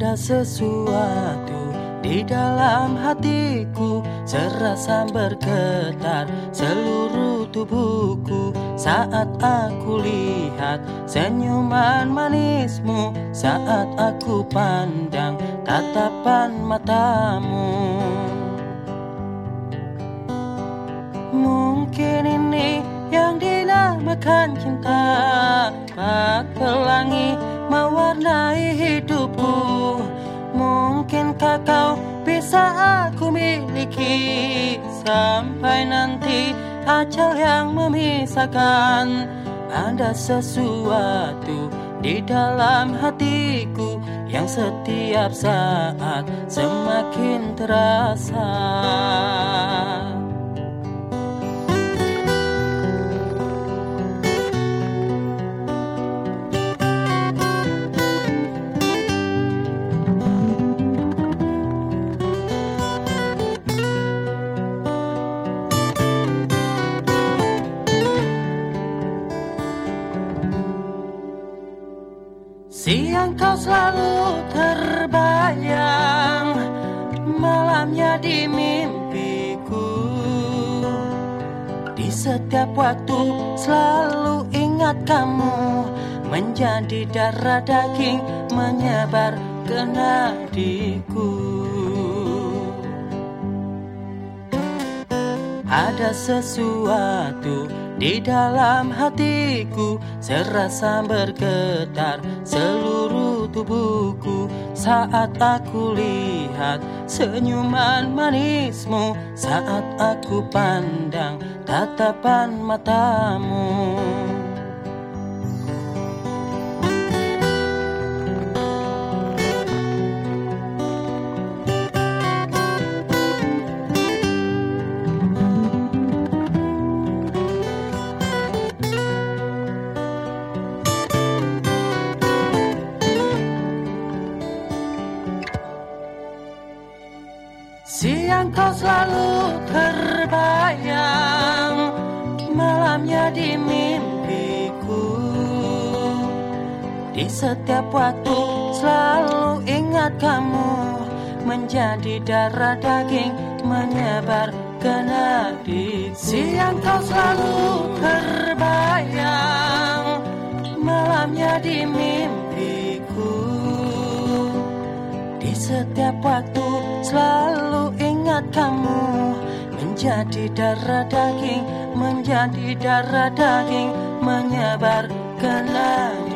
Ada sesuatu di dalam hatiku, serasa bergetar seluruh tubuhku saat aku lihat senyuman manismu, saat aku pandang tatapan matamu. Mungkin ini yang dinamakan cinta, pelangi mewarnai hidupku. Mungkinkah kau bisa aku miliki sampai nanti ajal yang memisahkan. Ada sesuatu di dalam hatiku yang setiap saat semakin terasa. Siang kau selalu terbayang, malamnya di mimpiku. Di setiap waktu selalu ingat kamu, menjadi darah daging menyebar ke nadiku. Ada sesuatu di dalam hatiku, serasa bergetar seluruh tubuhku saat aku lihat senyuman manismu, saat aku pandang tatapan matamu. Siang kau selalu terbayang, malamnya di mimpiku. Di setiap waktu selalu ingat kamu, menjadi darah daging menyebar ke nadi. Siang kau selalu terbayang, malamnya di mimpiku. Di setiap waktu selalu ingat kamu, menjadi darah daging, menjadi darah daging menyebar ke nadi.